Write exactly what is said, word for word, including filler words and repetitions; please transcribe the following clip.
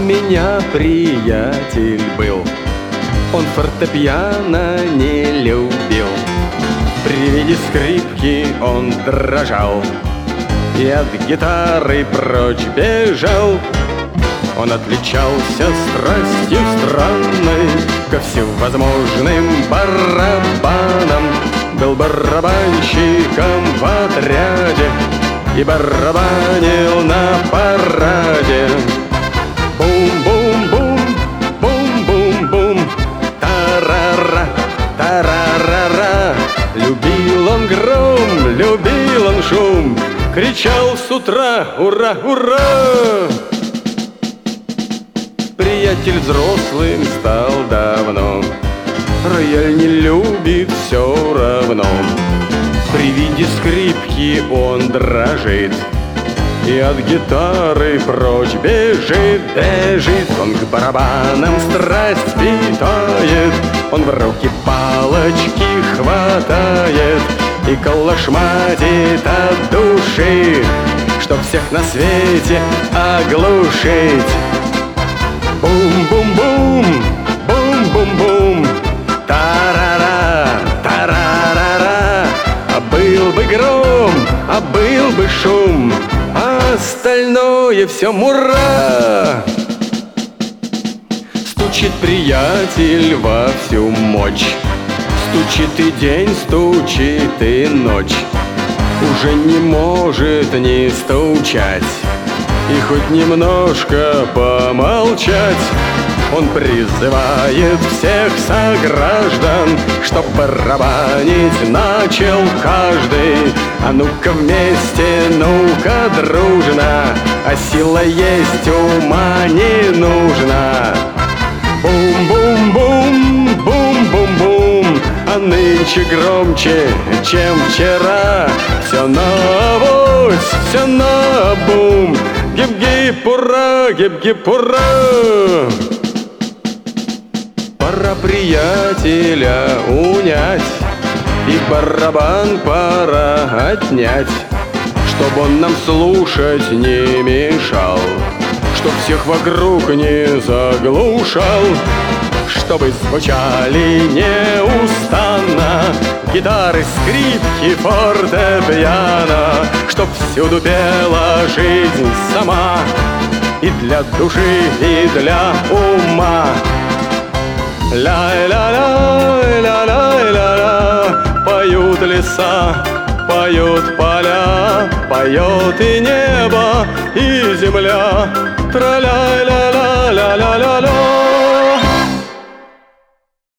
меня приятель был, он фортепиано не любил. При виде скрипки он дрожал и от гитары прочь бежал. Он отличался страстью странной ко всевозможным барабанам, был барабанщиком в отряде и барабанил на параде. Бум-бум-бум, бум-бум-бум, тарара, тарарара. Любил он гром, любил он шум, кричал с утра: ура, ура! Приятель взрослым стал давно, рояль не любит все равно. При виде скрипки он дрожит и от гитары прочь бежит, бежит. Он к барабанам страсть питает, он в руки палочки хватает и колошматит от души, чтоб всех на свете оглушить. Бум-бум-бум, бум-бум-бум, тарара, тарарара. А был бы гром, а был бы шум, а остальное все мура. Стучит приятель во всю мочь, стучит и день, стучит и ночь, уже не может не стучать и хоть немножко помолчать. Он призывает всех сограждан, чтоб барабанить начал каждый. А ну-ка вместе, ну-ка дружно, а сила есть, ума не нужна. Бум-бум-бум, бум-бум-бум, а нынче громче, чем вчера. Все на авось, все на бум, гип-гип, ура, гип-гип, ура! Пора приятеля унять и барабан пора отнять, чтоб он нам слушать не мешал, чтоб всех вокруг не заглушал, чтобы звучали неустанно гитары, скрипки, фортепиано, чтоб всюду пела жизнь сама, и для души, и для ума. Ля-ля-ля, ля-ля-ля-ля, поют леса, поют поля, поет и небо, и земля. Тра-ля-ля.